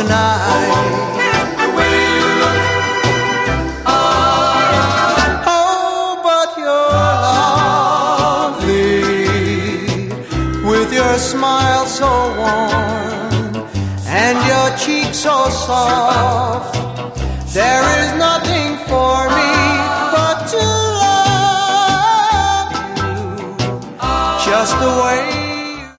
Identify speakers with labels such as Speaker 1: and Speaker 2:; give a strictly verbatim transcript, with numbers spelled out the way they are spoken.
Speaker 1: night.
Speaker 2: The way you look.
Speaker 1: Oh, but you're lovely, with your smile so warm and your cheek so soft. There is nothing for me but to love you, just the way